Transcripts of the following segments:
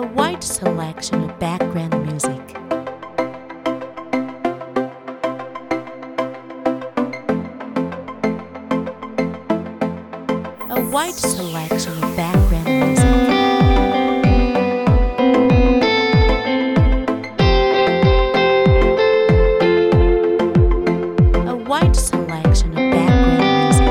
A wide selection of background music. A wide selection of background music. A wide selection of background music.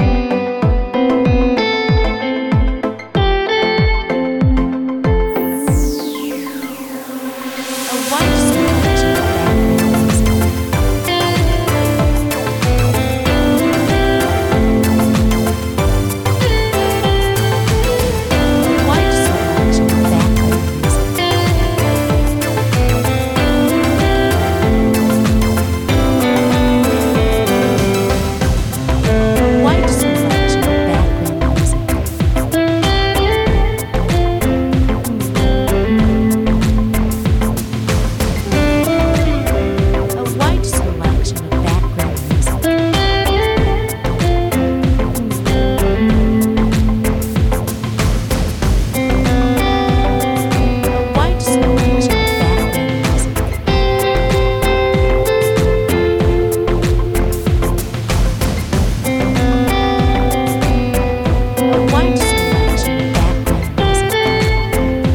A wide selection of background music. A wide selection of background music. A wide selection of background music. A wide selection of background music. A wide selection of background music. A wide selection of background music.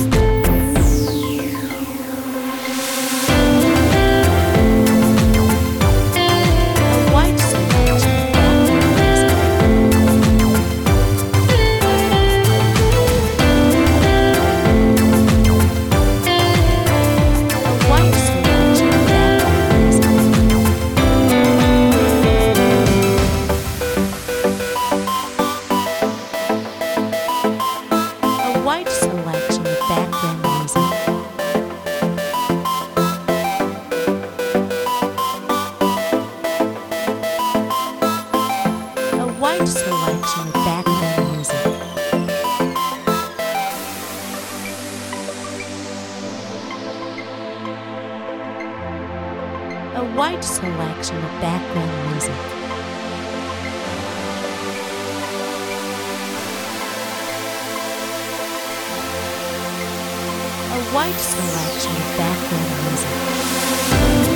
A wide selection of background music. A wide selection of background music. A wide selection of background music. A wide selection of background music. A wide selection of background music. A wide selection of background music.